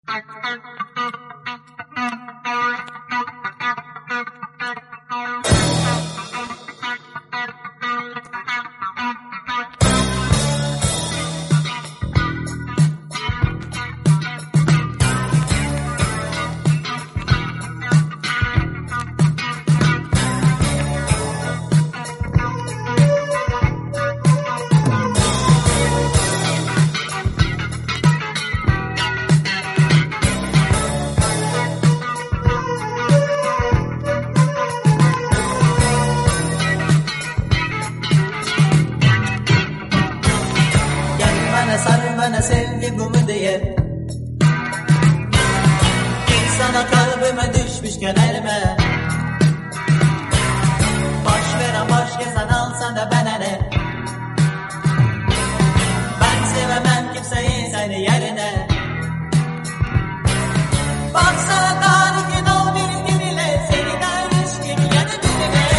Sar bana sevgi bu mu diye, insana kalbime düşmüşken elime. Boş veren boş gezen alsan da bana ne? Ben sevemem kimseyi seni yerine. Baksana tarihin ol bir gibiyle, seni dermiş gibi yeni birine.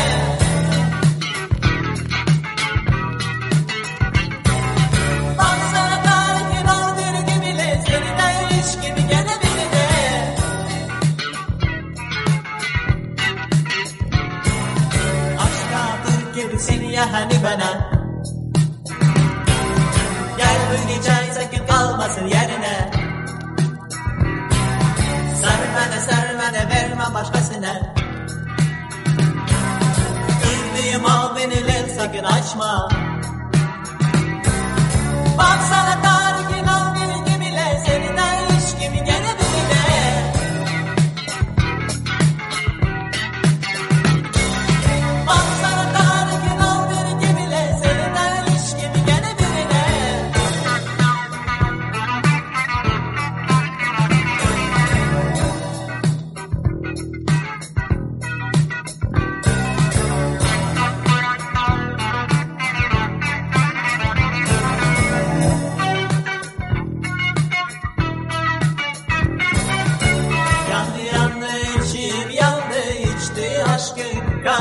Seni ya hani bana, gel bu gece sakın kalmasın yerine. Sar bana vermem başkasına. Üzdüğüm al beni sakın açma. Baksana tarihin al bir gibiyle, seni dermiş gibi gene birine.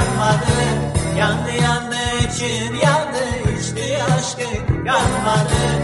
Kalmadı, yandı içim yandı, içti aşkı kalmadı.